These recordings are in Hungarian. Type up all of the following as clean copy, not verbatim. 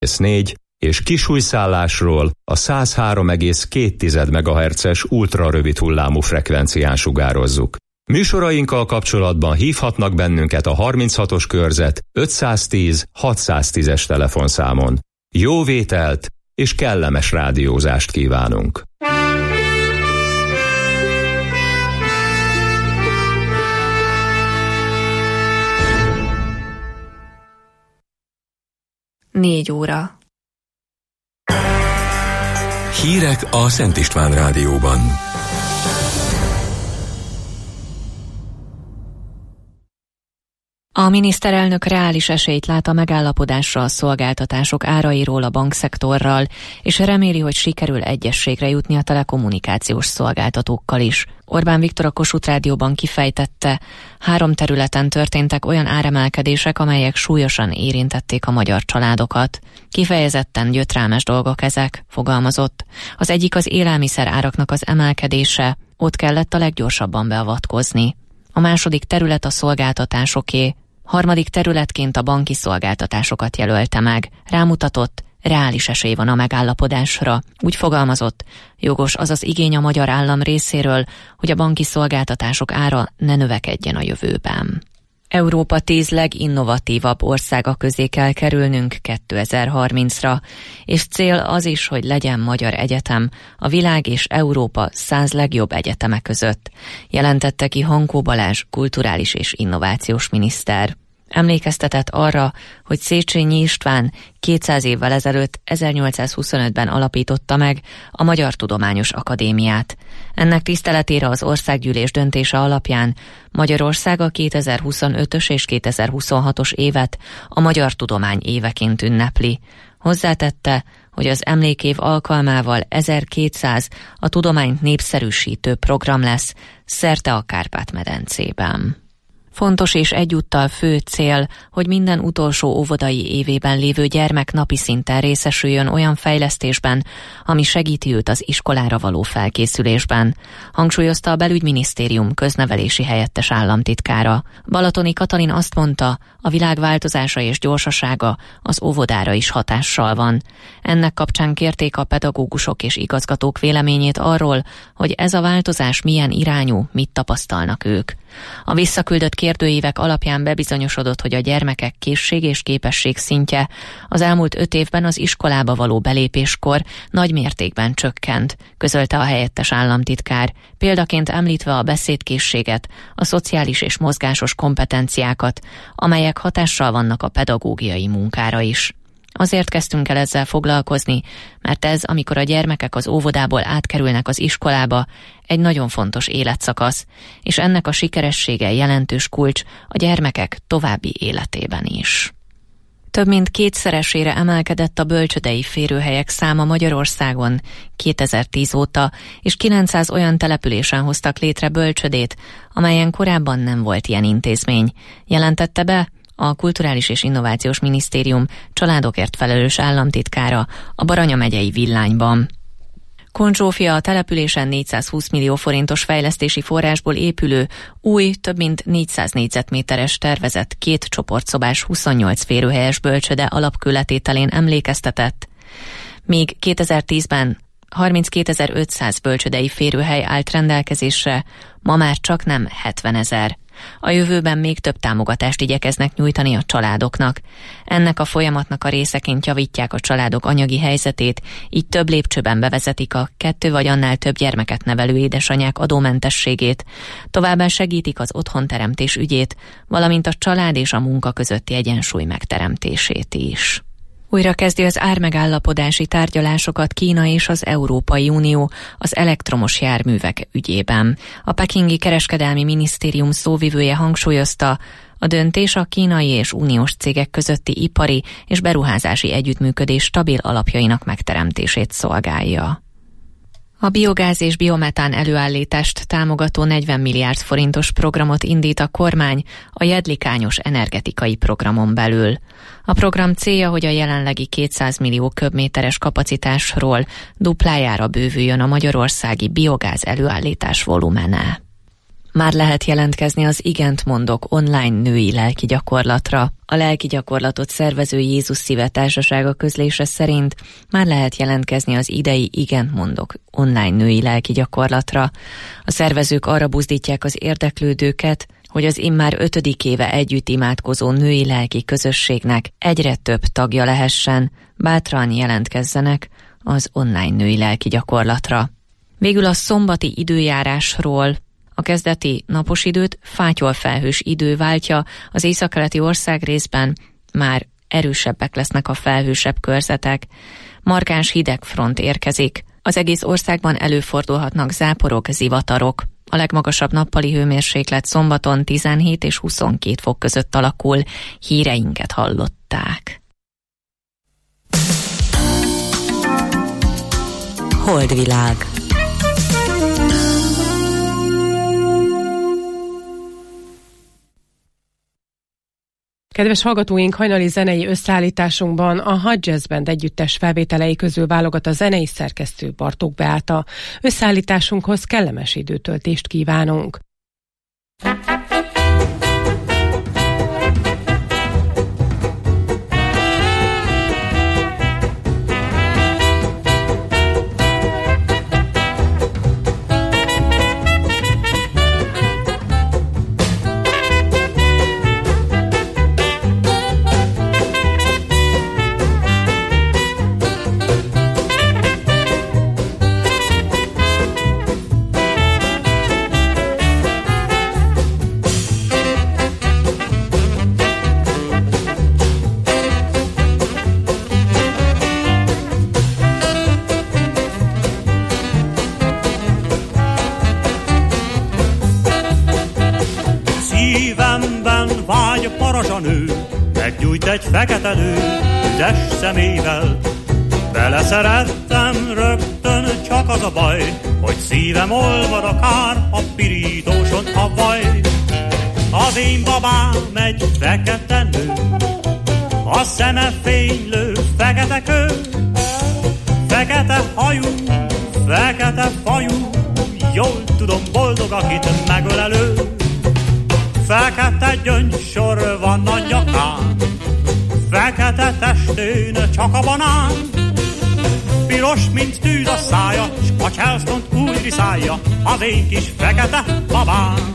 4 és kisújszállásról a 103,2 MHz-es ultrarövid hullámú frekvencián sugározzuk. Műsorainkkal kapcsolatban hívhatnak bennünket a 36-os körzet 510 610-es telefonszámon. Jó vételt és kellemes rádiózást kívánunk! Négy óra. Hírek a Szent István Rádióban. A miniszterelnök reális esélyt lát a megállapodásra a szolgáltatások árairól a bankszektorral, és reméli, hogy sikerül egyességre jutni a telekommunikációs szolgáltatókkal is. Orbán Viktor a Kossuth Rádióban kifejtette, 3 területen történtek olyan áremelkedések, amelyek súlyosan érintették a magyar családokat. Kifejezetten gyötrelmes dolgok ezek, fogalmazott. Az egyik az élelmiszer áraknak az emelkedése, ott kellett a leggyorsabban beavatkozni. A második terület a szolgáltatásoké, harmadik területként a banki szolgáltatásokat jelölte meg. Rámutatott, reális esély van a megállapodásra. Úgy fogalmazott, jogos az az igény a magyar állam részéről, hogy a banki szolgáltatások ára ne növekedjen a jövőben. Európa 10 leginnovatívabb országa közé kell kerülnünk 2030-ra, és cél az is, hogy legyen magyar egyetem a világ és Európa 100 legjobb egyeteme között, jelentette ki Hankó Balázs kulturális és innovációs miniszter. Emlékeztetett arra, hogy Széchenyi István 200 évvel ezelőtt 1825-ben alapította meg a Magyar Tudományos Akadémiát. Ennek tiszteletére az országgyűlés döntése alapján Magyarország a 2025-ös és 2026-os évet a Magyar Tudomány éveként ünnepli. Hozzátette, hogy az emlékév alkalmával 1200 a tudományt népszerűsítő program lesz szerte a Kárpát-medencében. Fontos és egyúttal fő cél, hogy minden utolsó óvodai évében lévő gyermek napi szinten részesüljön olyan fejlesztésben, ami segíti őt az iskolára való felkészülésben, hangsúlyozta a Belügyminisztérium köznevelési helyettes államtitkára. Balatoni Katalin azt mondta, a világ változása és gyorsasága az óvodára is hatással van. Ennek kapcsán kérték a pedagógusok és igazgatók véleményét arról, hogy ez a változás milyen irányú, mit tapasztalnak ők. A visszaküldött kérdőívek alapján bebizonyosodott, hogy a gyermekek készség és képesség szintje az elmúlt 5 évben az iskolába való belépéskor nagy mértékben csökkent, közölte a helyettes államtitkár, példaként említve a beszédkészséget, a szociális és mozgásos kompetenciákat, amelyek hatással vannak a pedagógiai munkára is. Azért kezdtünk el ezzel foglalkozni, mert ez, amikor a gyermekek az óvodából átkerülnek az iskolába, egy nagyon fontos életszakasz, és ennek a sikeressége jelentős kulcs a gyermekek további életében is. Több mint 2-szeresére emelkedett a bölcsődei férőhelyek száma Magyarországon 2010 óta, és 900 olyan településen hoztak létre bölcsödét, amelyen korábban nem volt ilyen intézmény, jelentette be a Kulturális és Innovációs Minisztérium családokért felelős államtitkára a Baranya megyei Villányban. Kohn Zsófia a településen 420 millió forintos fejlesztési forrásból épülő új, több mint 400 négyzetméteres tervezett 2 csoportszobás 28 férőhelyes bölcsöde alapkőletételén emlékeztetett, míg 2010-ben 32.500 bölcsödei férőhely állt rendelkezésre, ma már csaknem 70 000. A jövőben még több támogatást igyekeznek nyújtani a családoknak. Ennek a folyamatnak a részeként javítják a családok anyagi helyzetét, így több lépcsőben bevezetik a 2 vagy annál több gyermeket nevelő édesanyák adómentességét, továbbá segítik az otthonteremtés ügyét, valamint a család és a munka közötti egyensúly megteremtését is. Újra kezdi az ármegállapodási tárgyalásokat Kína és az Európai Unió az elektromos járművek ügyében. A pekingi kereskedelmi minisztérium szóvivője hangsúlyozta, a döntés a kínai és uniós cégek közötti ipari és beruházási együttműködés stabil alapjainak megteremtését szolgálja. A biogáz és biometán előállítást támogató 40 milliárd forintos programot indít a kormány a jedlikányos energetikai programon belül. A program célja, hogy a jelenlegi 200 millió köbméteres kapacitásról duplájára bővüljön a magyarországi biogáz előállítás volumene. Már lehet jelentkezni az Igent mondok online női lelki gyakorlatra. A lelki gyakorlatot szervező Jézus Szíve Társasága közlése szerint már lehet jelentkezni az idei Igent mondok online női lelki gyakorlatra. A szervezők arra buzdítják az érdeklődőket, hogy az immár 5. éve együtt imádkozó női lelki közösségnek egyre több tagja lehessen, bátran jelentkezzenek az online női lelki gyakorlatra. Végül a szombati időjárásról. A kezdeti napos időt fátyolfelhős idő váltja, az északkeleti országrészben már erősebbek lesznek a felhősebb körzetek. Markáns hidegfront érkezik. Az egész országban előfordulhatnak záporok, zivatarok. A legmagasabb nappali hőmérséklet szombaton 17 és 22 fok között alakul. Híreinket hallották. Holdvilág. Kedves hallgatóink, hajnali zenei összeállításunkban a Hot Jazz Band együttes felvételei közül válogat a zenei szerkesztő Bartók Beáta. Összeállításunkhoz kellemes időtöltést kívánunk. Meggyújt egy fekete nő, üdes szemével. Beleszerettem rögtön, csak az a baj, hogy szívem olvad akár a pirítóson a vaj. Az én babám egy fekete nő, a szeme fénylő, fekete kő, fekete hajú, fekete fajú, jól tudom, boldog, akit megölelő. Fekete gyöngysor van a nyakán, fekete testén csak a banán. Piros, mint tűz a szája, s a Charleston-t úgy riszálja az én kis fekete babám.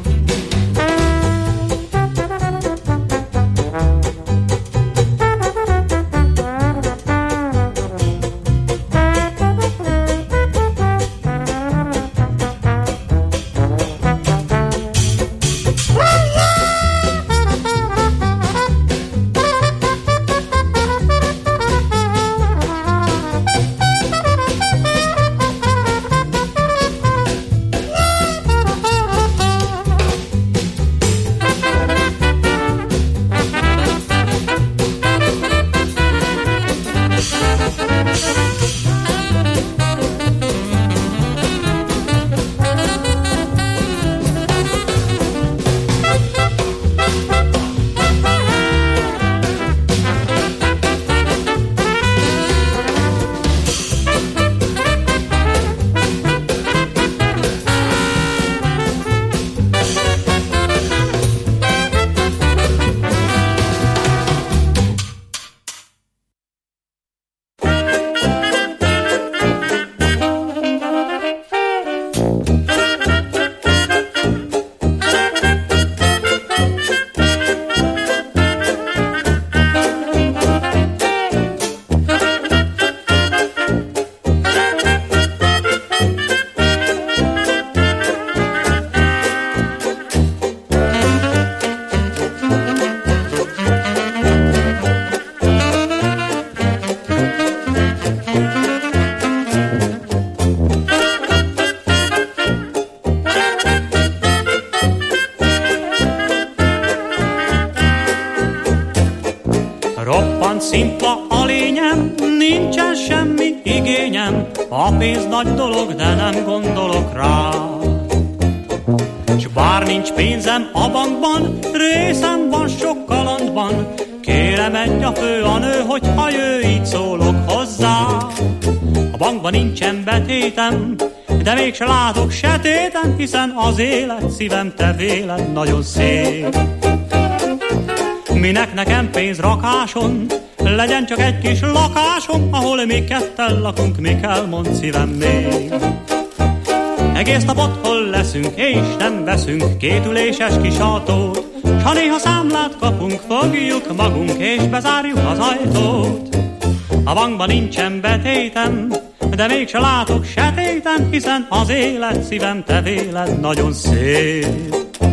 Szimpla a lényem, nincsen semmi igényem, a pénz nagy dolog, de nem gondolok rá. S bár nincs pénzem a bankban, részem van sok kalandban, kérem menj a fő a nő, hogyha jő, így szólok hozzá. A bankban nincsen betétem, de mégse látok setéten, hiszen az élet szívem te véled nagyon szép. Minek nekem pénz rakáson, legyen csak egy kis lakásom, ahol mi ketten lakunk, mi kell, mond szívem még. Egész nap otthon leszünk, és nem veszünk kétüléses kis autót, s ha néha számlát kapunk, fogjuk magunk, és bezárjuk az ajtót. A bankban nincsen betétem, de mégse látok setéten, hiszen az élet szívem te véled nagyon szép.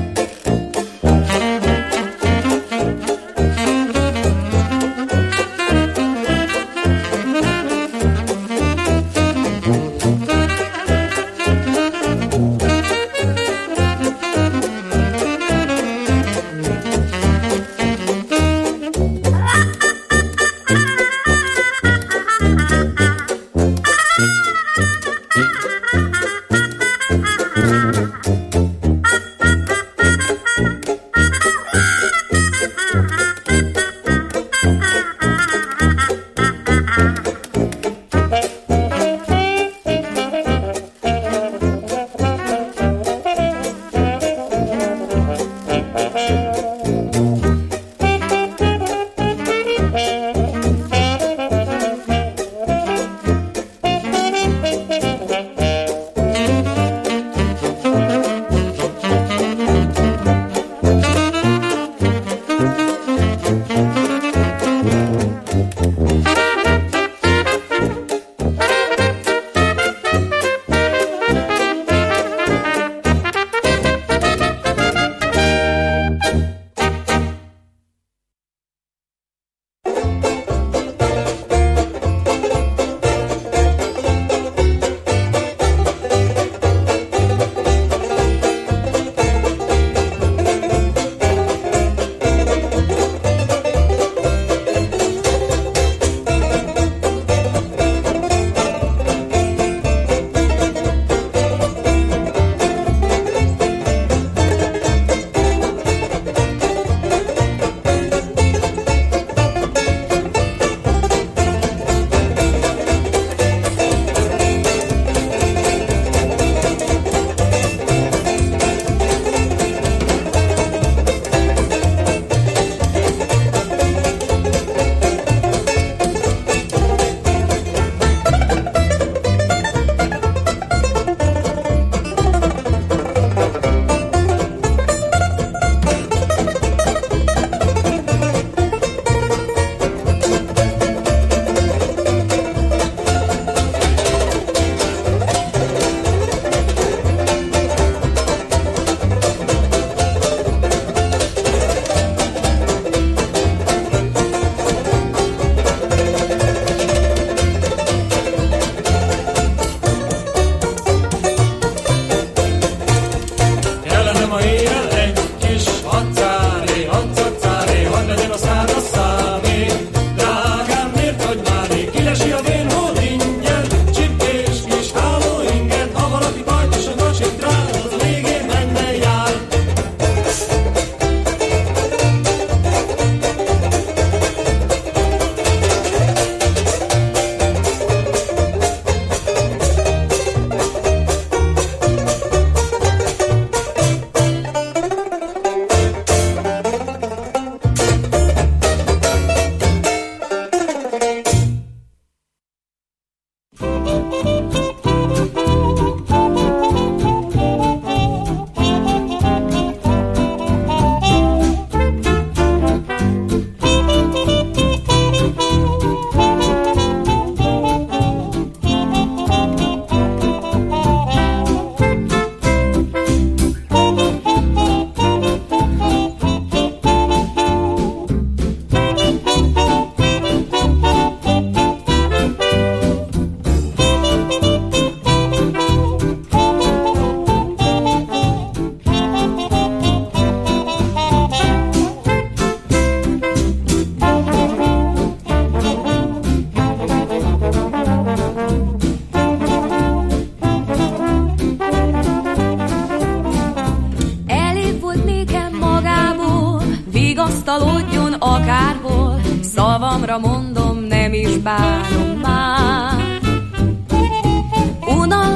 vigasztalódjon akárhol, szavamra mondom, nem is bánom már. Unalmas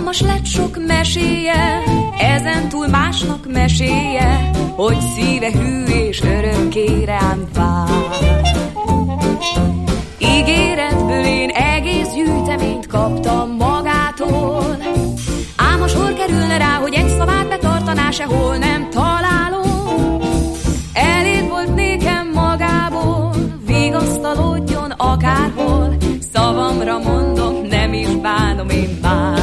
Unalmas lett sok meséje, ezentúl másnak meséje, hogy szíve hű és örökké rám vár. Ígéretből én egész gyűjteményt kaptam magától, ám a sor kerülne rá, hogy egy szavát betartaná, sehol nem találom. Elég volt nékem magából, vigasztalódjon akárhol, szavamra mondom, nem is bánom én már.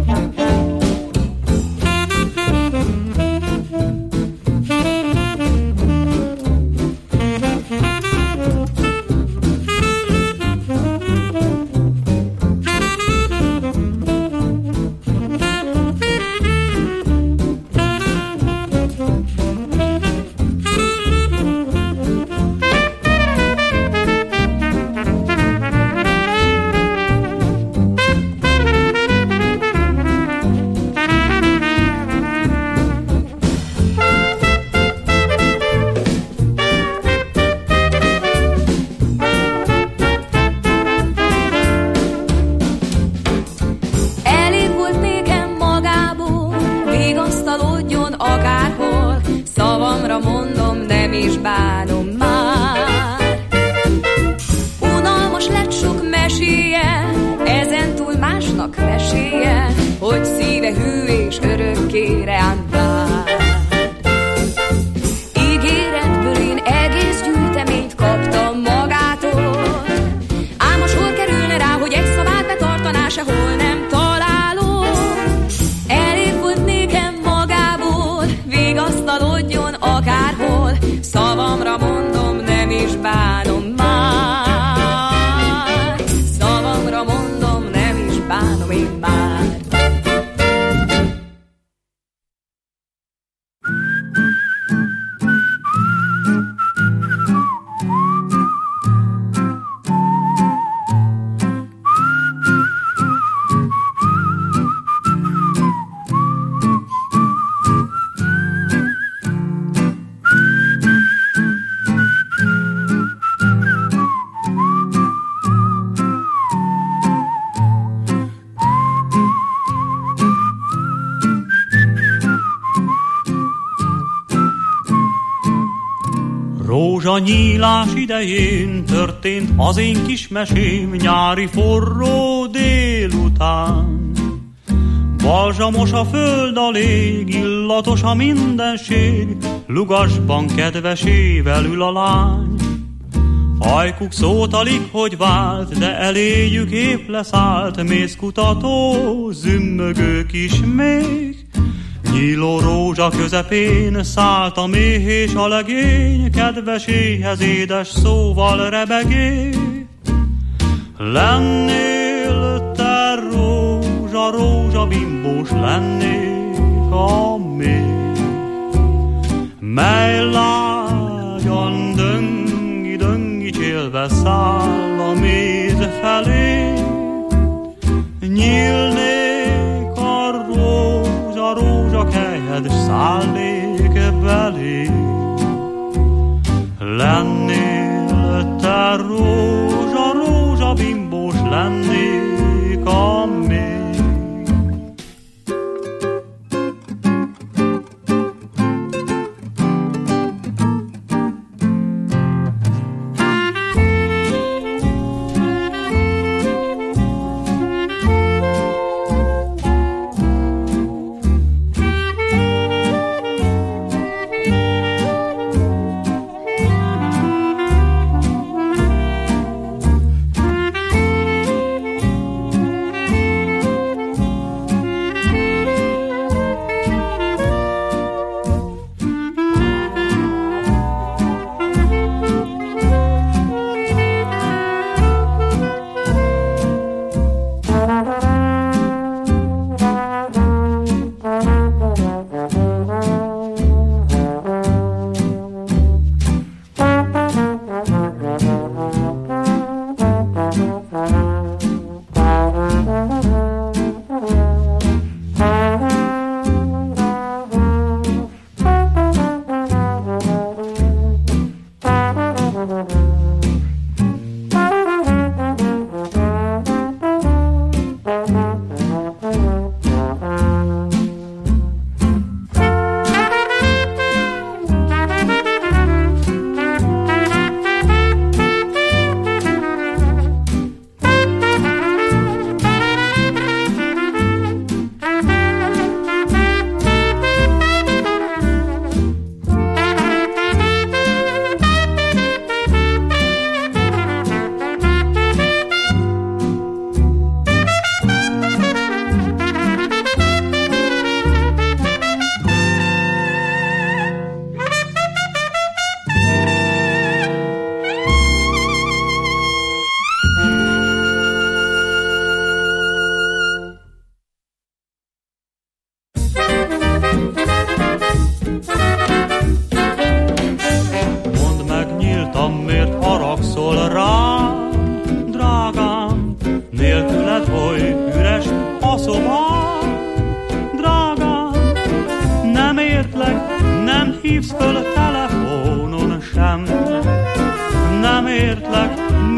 Nyílás idején történt az én kis mesém nyári forró délután. Balzsamos a föld a lég, illatos a mindenség, lugasban kedvesével ül a lány. Ajkuk szót alig, hogy vált, de eléjük épp leszállt, mézkutató, zümmögő kis még. Nyíló rózsa közepén szállt a méh és a legény, kedveséhez édes szóval rebegé. Lennél te rózsa, rózsabimbós lennék a méh, mely lágyan döngi csélve száll a méz felé. Nyílnék a rózsakelyhed, szállék belé. Lennél te rózsa, rózsabimbós lennék a méh.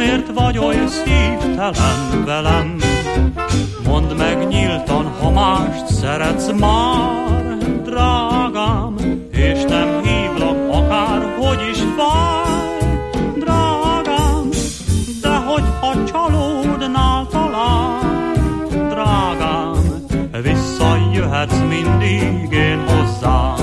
miért vagy oly szívtelen velem? Mondd meg nyíltan, ha mást szeretsz már, drágám, és nem hívlak akár, hogy is fáj, drágám, de hogyha csalódnál talán, drágám, visszajöhetsz mindig én hozzám.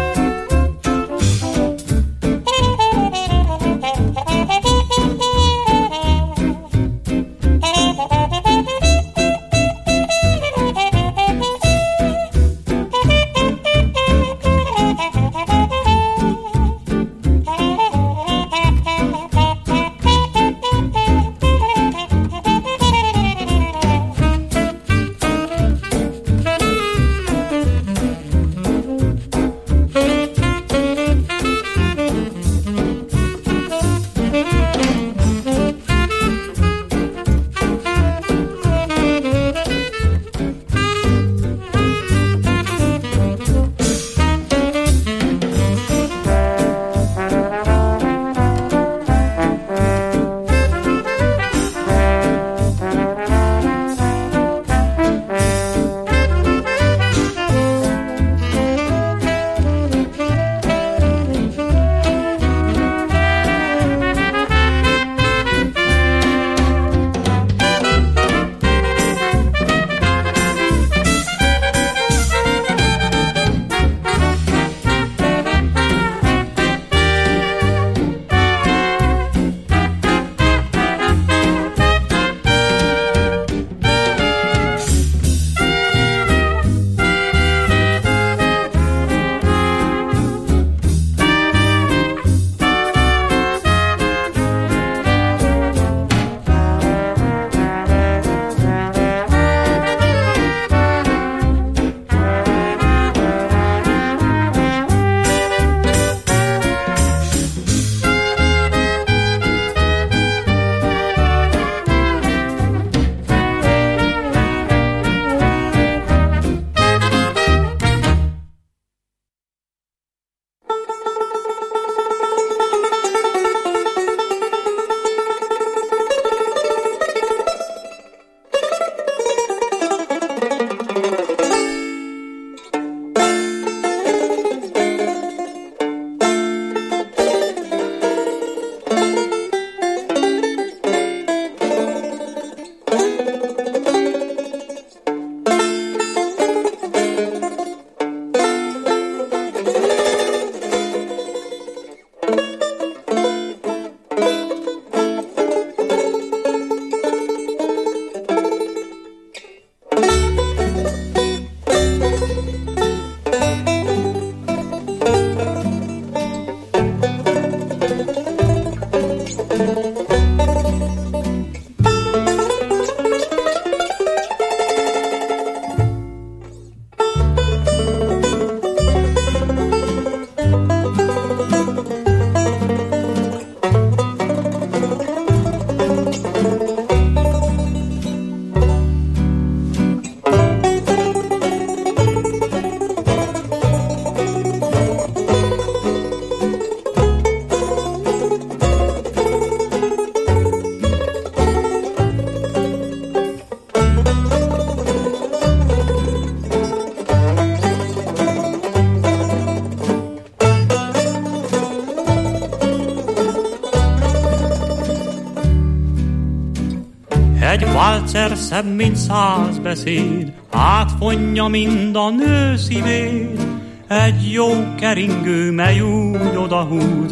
Egy válcer szebb, mint 100 beszéd, átfonja mind a nő szívét. Egy jó keringő, mely úgy odahúz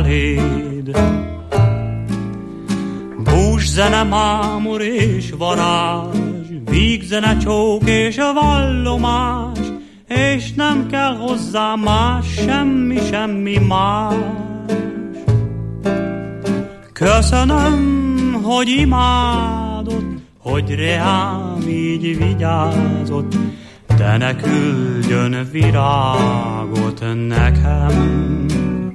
feléd. Búzszene, mámor és varázs, vígzene, csók és vallomás, és nem kell hozzá más, semmi más. Köszönöm, hogy imádott, hogy reám így vigyázott, de ne küldjön virágot nekem.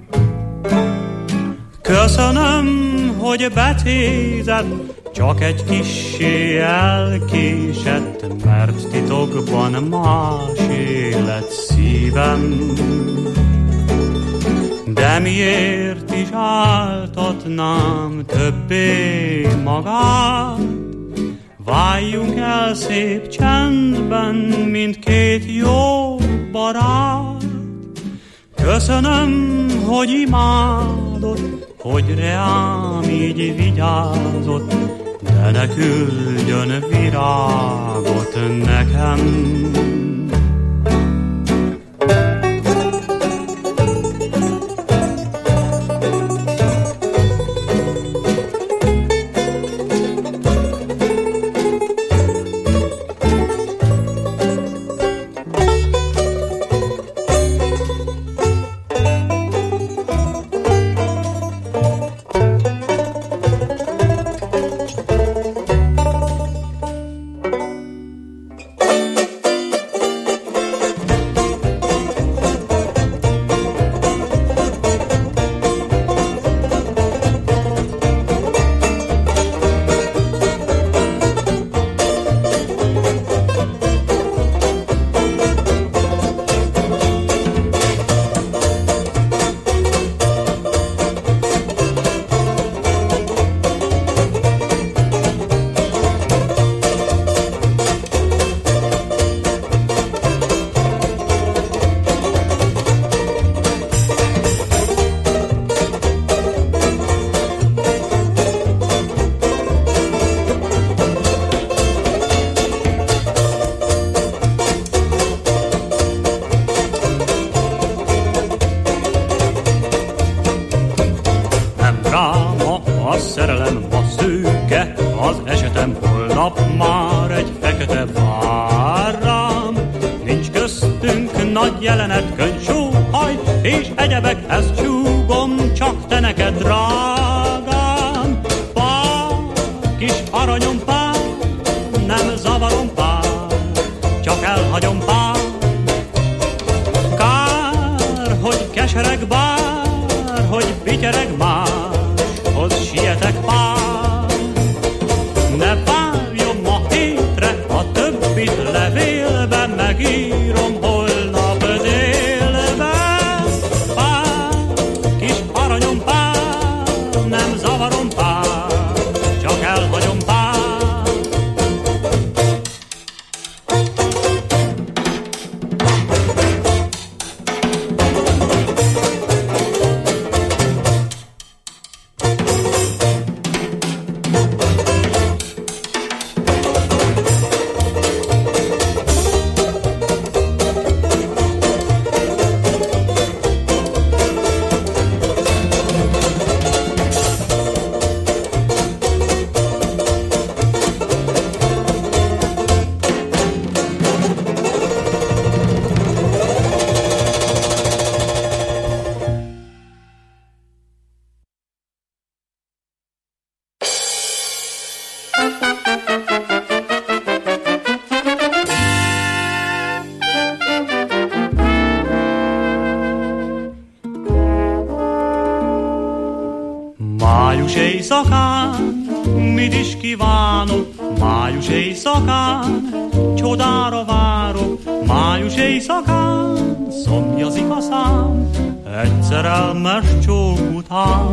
Köszönöm, hogy becézett, csak egy kissé elkésett, mert titokban más élet szívem. De miért is áltatnám többé magát? Váljunk el szép csendben, mint két jó barát. Köszönöm, hogy imádott, hogy reám így vigyázott, de ne küldjön virágot nekem. Május éjszakán, mit is kívánok, május éjszakán, csodára várok, május éjszakán, szomjazik a szám, egy szerelmes csók után.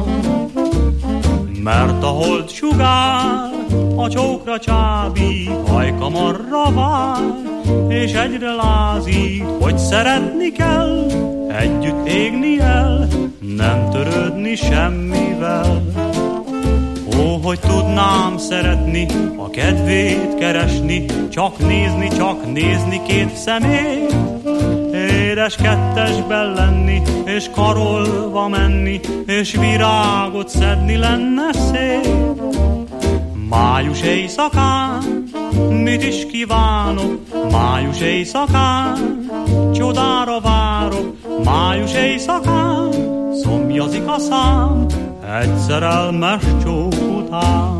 Mert a hold sugár, a csókra csábít, hajkamarra vár, és egyre lázít, hogy szeretni kell, együtt égni el, nem törődni semmivel. Ó, hogy tudnám szeretni, a kedvét keresni, csak nézni két szemét, édes kettesben lenni, és karolva menni, és virágot szedni lenne szép. Május éjszakán, mit is kívánok, május éjszakán, csodára várok, május éjszakán, szomjazik a szám, egy szerelmes csók után.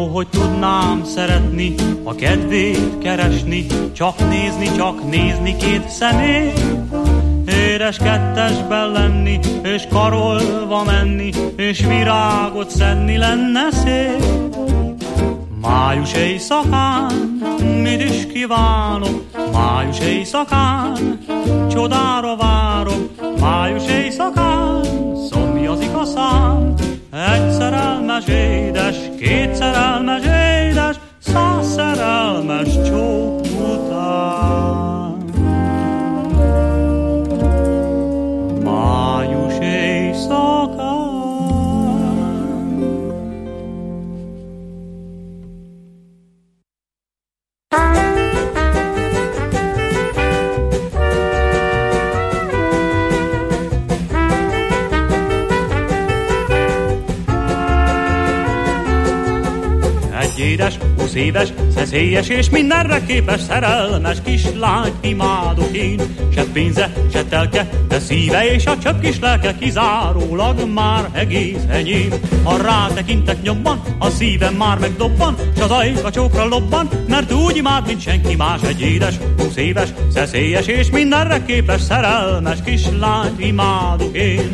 hogy tudnám szeretni, a kedvét keresni, csak nézni két szemét. Édes kettesben lenni, és karolva menni, és virágot szedni lenne szép. Május éjszakán, mit is kívánok, május éjszakán, csodára várok, május éjszakán, szomjazik a szám. Egy szerelmes édes, két szerelmes édes, 100 szerelmes csók után. Május éjszakán. Édes, 20 éves, szeszélyes és mindenre képes, szerelmes kislányt imádok én. Se pénze, se telke, de szíve és a csöpp kis lelke kizárólag már egész enyém. Ha rátekintek nyomban, a szívem már megdobban, s az ajka csókra lobban, mert úgy imád, mint senki más. Egy édes, 20 éves, szeszélyes és mindenre képes, szerelmes kislányt imádok én.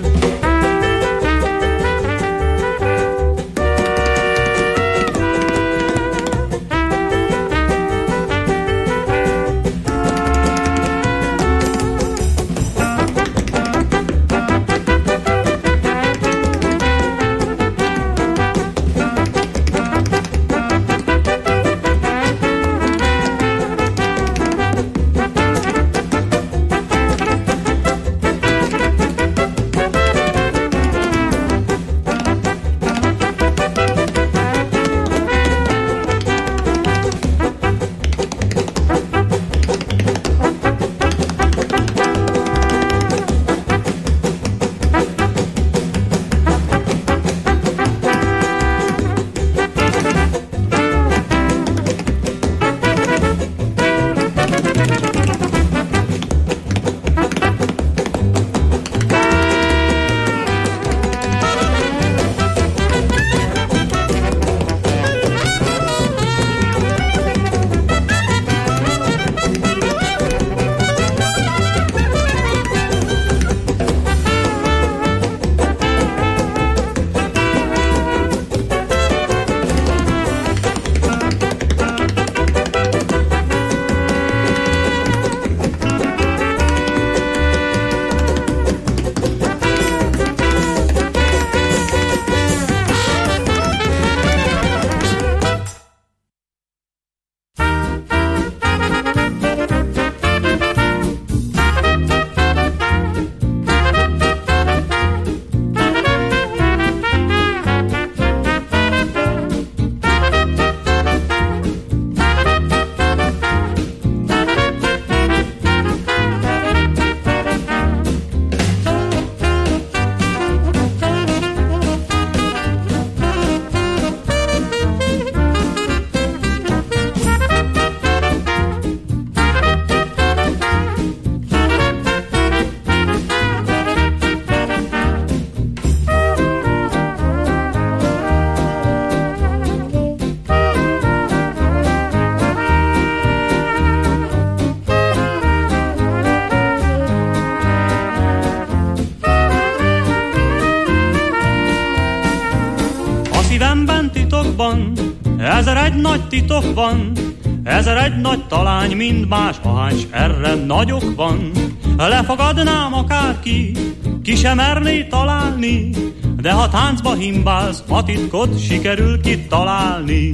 titokban, 1001 nagy titok van, 1001 nagy talány, mind más ahány, s erre nagyok van. Lefogadnám akárki, ki sem merné találni, de ha táncba himbálsz, a titkot sikerül kitalálni.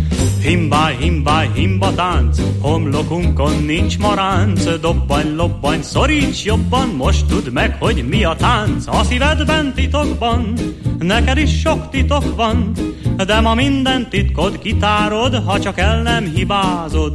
Himbáj, himbáj, himba tánc, homlokunkon nincs maránc, dobbany, lobbany, szoríts jobban, most tudd meg, hogy mi a tánc. A szívedben titokban, neked is sok titok van, de ma minden titkod kitárod, ha csak el nem hibázod.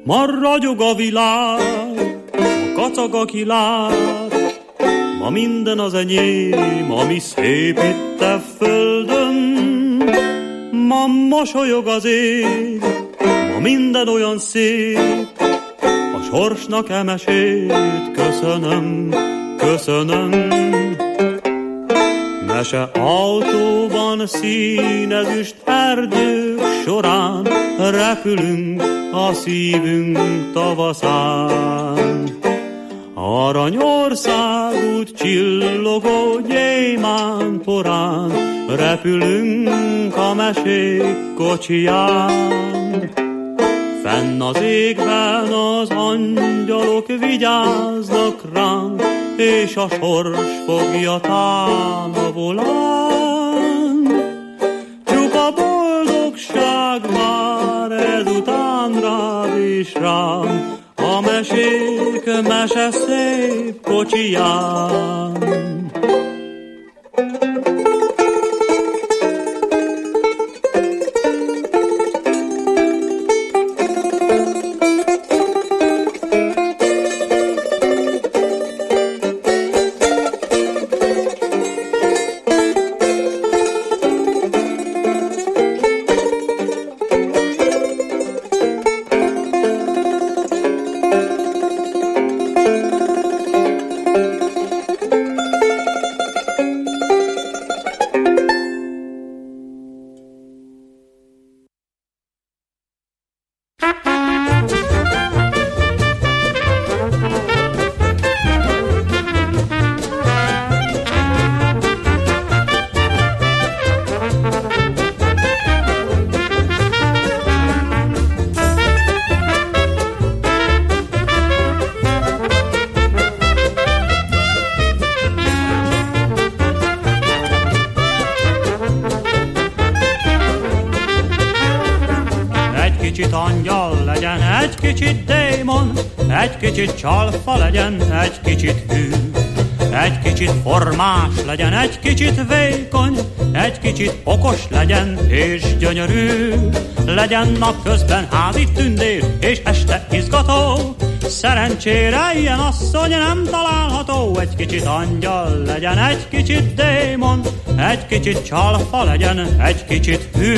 Ma ragyog a világ, ma kacag a kilát, ma minden az enyém, ami szép itt a földön. Ma mosolyog az ég, ma minden olyan szép, a sorsnak emesét köszönöm, köszönöm. Mese autóban színezüst erdők során repülünk a szívünk tavaszán. Aranyország út csillogó gyémánt porán repülünk a mesék kocsiján. Fenn az égben az angyalok vigyáznak ránk, és a sors fogja tán a volán. Csupa boldogság vár ezután rád és rám, a mesék mese szép kocsiján. Kicsit csalfa legyen, egy kicsit hű, egy kicsit formás legyen, egy kicsit vékony, egy kicsit okos legyen és gyönyörű. Legyen napközben házi tündér és este izgató, szerencsére ilyen asszony nem található. Egy kicsit angyal legyen, egy kicsit démon, egy kicsit csalfa legyen, egy kicsit hű.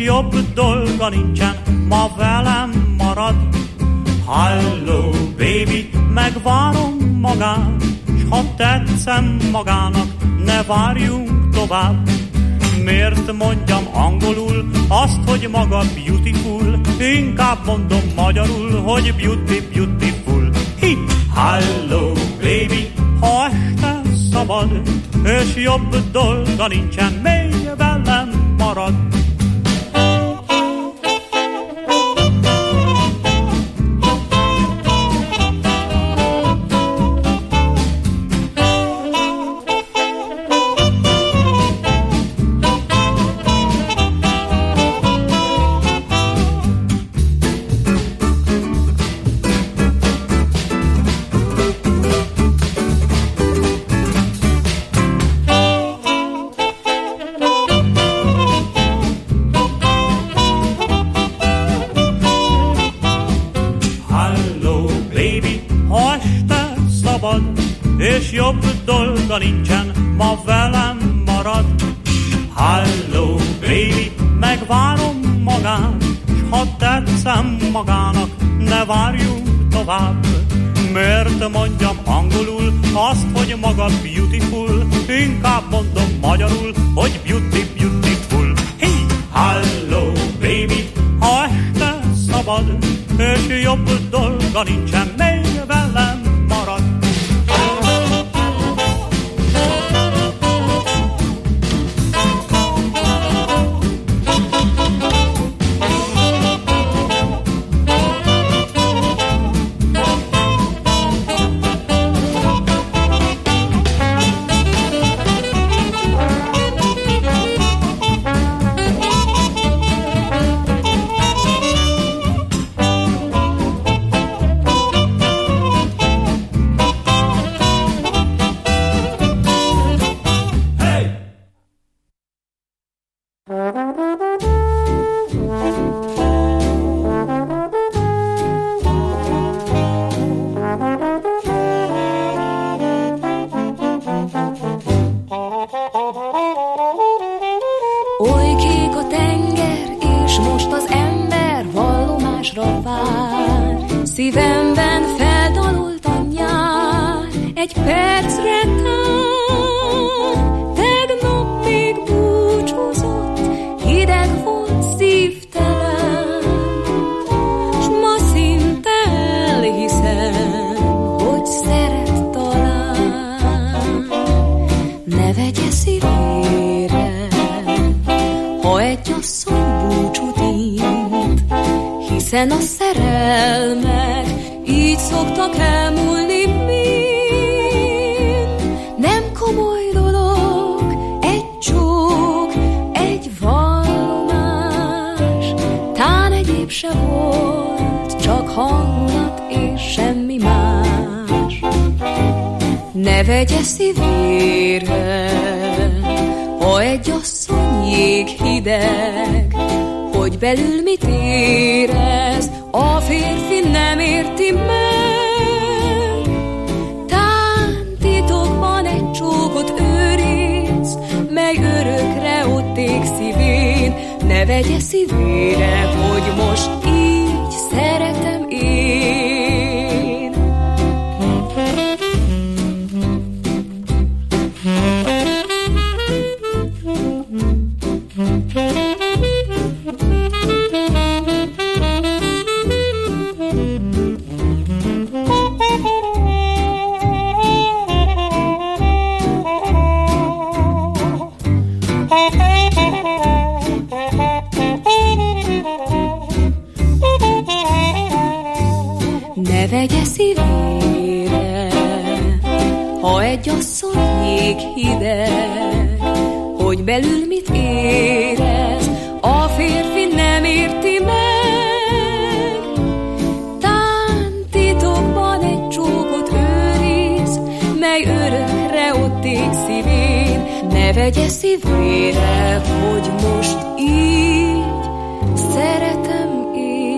jobb dolga nincsen, ma velem marad. Halló, baby, megvárom magát, s ha tetszem magának, ne várjunk tovább. Miért mondjam angolul azt, hogy maga beautiful, inkább mondom magyarul, hogy beauty, beautiful. Hi! Halló, baby, ha este szabad, és jobb dolga nincsen, még velem marad. És jobb dolga nincsen, ma velem marad. Halló, baby, megvárom magát, s ha tetszem magának, ne várjunk tovább. Miért mondjam angolul azt, hogy maga beautiful, inkább mondom magyarul, hogy beauty, beautiful. Hey! Halló, baby, ha este szabad, és jobb dolga nincsen, még velem marad. Szívemben feldalult a nyár, egy percre tán, tegnap még búcsúzott, hideg volt szívtelen, s ma szinte elhiszem, hogy szeret talán. Ne vegye szívére, ha egy asszony búcsút írt, hiszen a szerelmek így szoktak elmúlni mind. Nem komoly dolog egy csók, egy vallomás, tán egyéb se volt, csak hangulat és semmi más. Ne vegye szívére, ha egy asszony jéghideg, hogy belül mit érez, a férfi nem érti meg. Tán titokban egy csókot őriz, mely örökre ott ég szívén. Ne vegye szívére, hogy most így szeretem én. Ne vegye szívére, ha egy asszony jéghideg, hogy belül mit érez, a férfi nem érti meg. Tán titokban egy csókot őriz, mely örökre ott ég szívén. Ne vegye szívére, hogy most így szeretem én.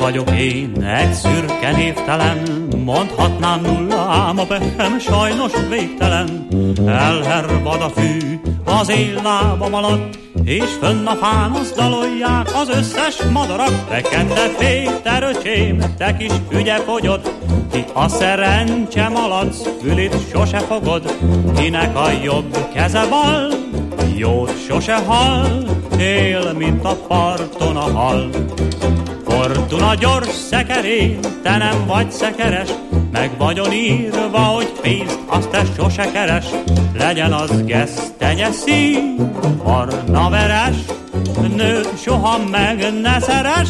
vagyok én, egy szürke névtelen, mondhatnám nulla, ám a behem sajnos végtelen. Elhervad a fű az én lábam alatt, és fönn a fán azt dalolják az összes madarak. Fekete Péter öcsém, te kis ügye fogyott, ki a szerencse malac, fülit sose fogod. Kinek a jobb keze bal, jót sose hall, él, mint a parton a hal. Fortuna gyors szekerén, te nem vagy szekeres, meg vagyon írva, hogy pénzt azt te sose keres. Legyen az gesztenye szín, barna veres, nőt soha meg ne szeress.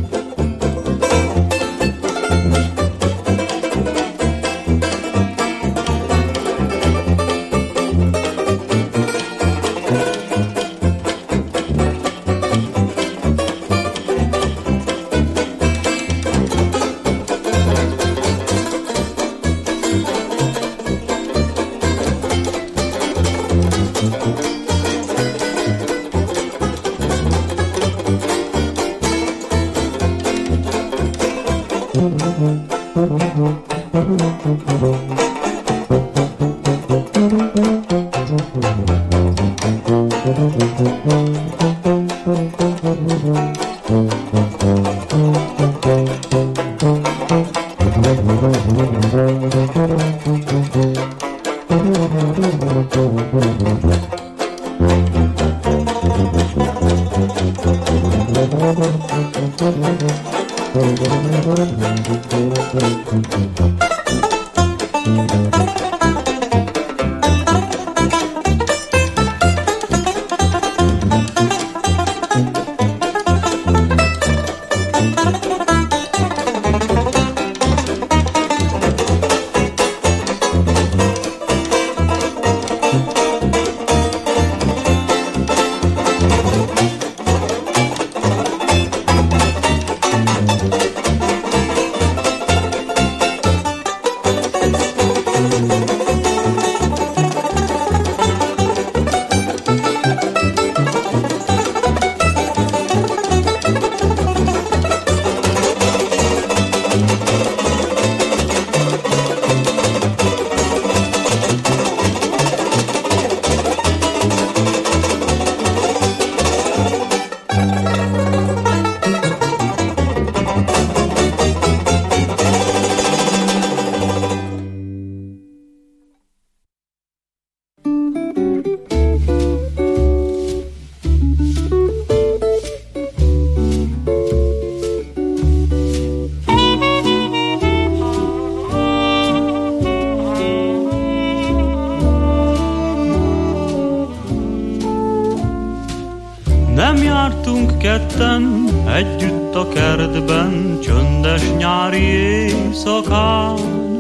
Ketten együtt a kertben, csöndes nyári éjszakán.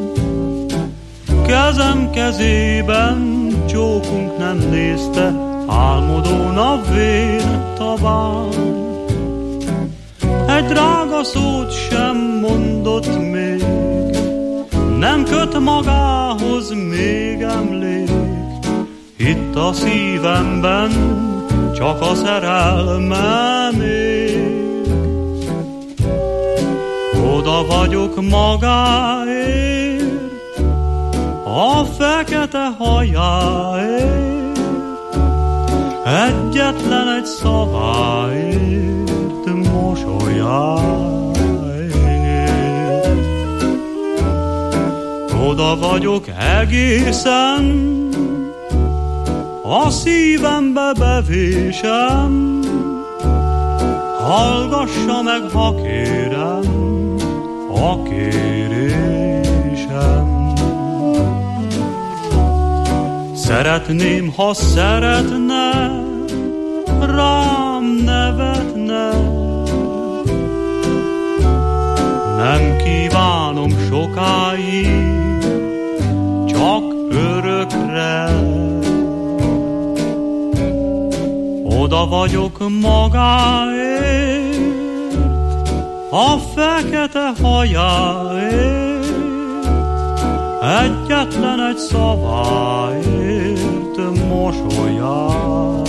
Kezem kezében csókunk nem nézte, álmodó napvén tabán. Egy drága szót sem mondott még, nem köt magához még emlék. Itt a szívemben csak a szerelmem ég. Oda vagyok magáért, a fekete hajáért, egyetlen egy szaváért, mosolyáért. Oda vagyok egészen, a szívembe bevésem, hallgassa meg, ha kérem, a kérésem. Szeretném, ha szeretne, rám nevetne. Nem kívánom sokáig, csak örökre. Oda vagyok magáért, a fekete hajáért, egyetlen egy szaváért, mosolyáért.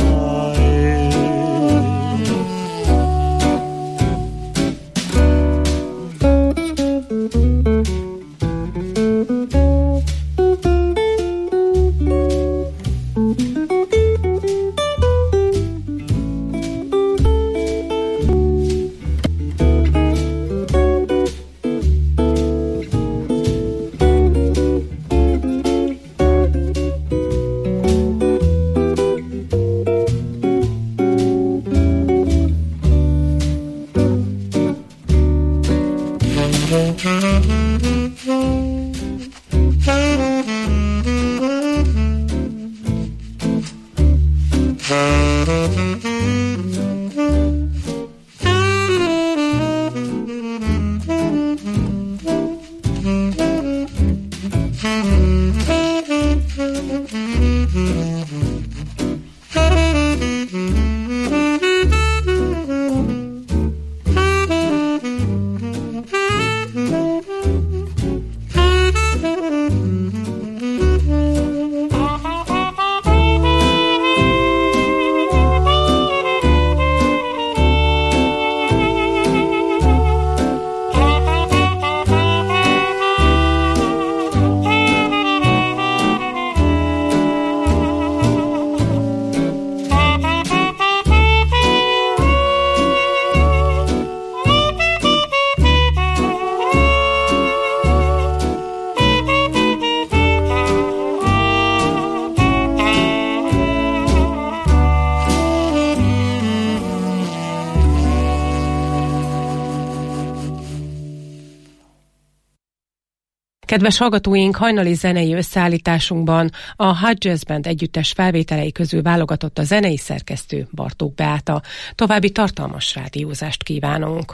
Kedves hallgatóink, hajnali zenei összeállításunkban a Hot Jazz Band együttes felvételei közül válogatott a zenei szerkesztő Bartók Beáta. További tartalmas rádiózást kívánunk!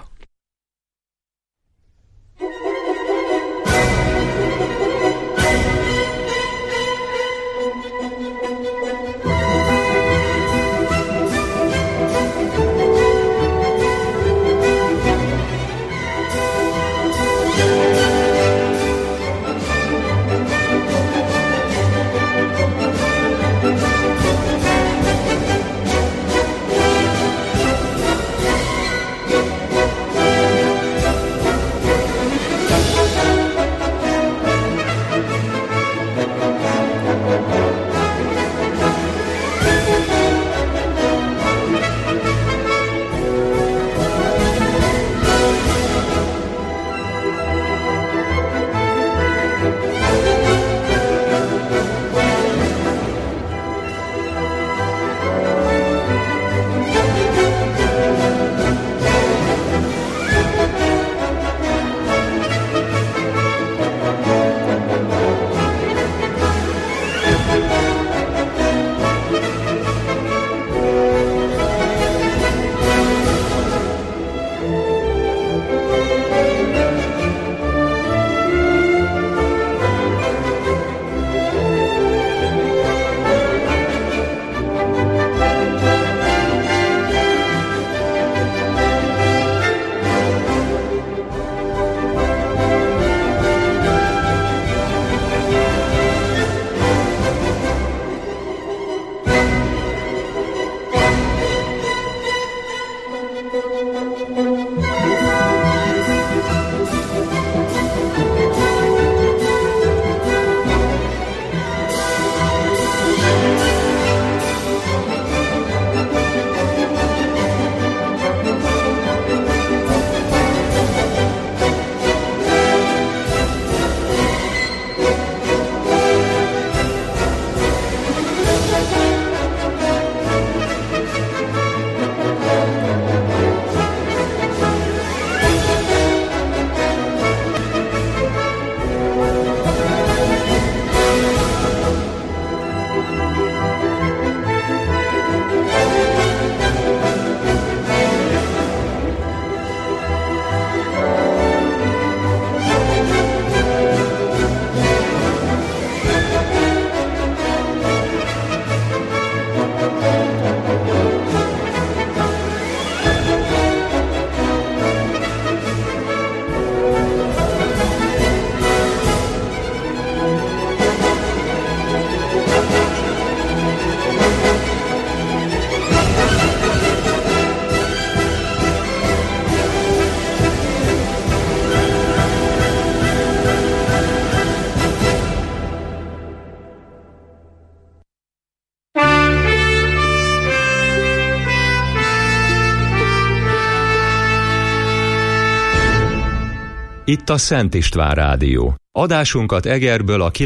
Itt a Szent István Rádió. Adásunkat Egerből a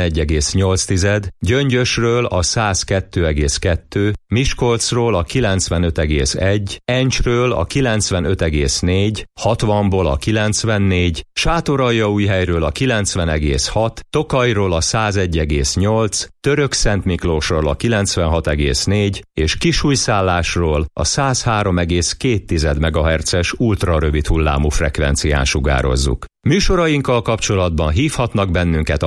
91,8, Gyöngyösről a 102,2, Miskolcról a 95,1, Encsről a 95,4, 60-ból a 94, Sátoraljaújhelyről a 90,6, Tokajról a 101,8, Törökszentmiklósról a 96,4 és Kisújszállásról a 103,2 MHz-es ultrarövid hullámú frekvencián sugározzuk. Műsorainkkal kapcsolatban hívhatnak bennünket a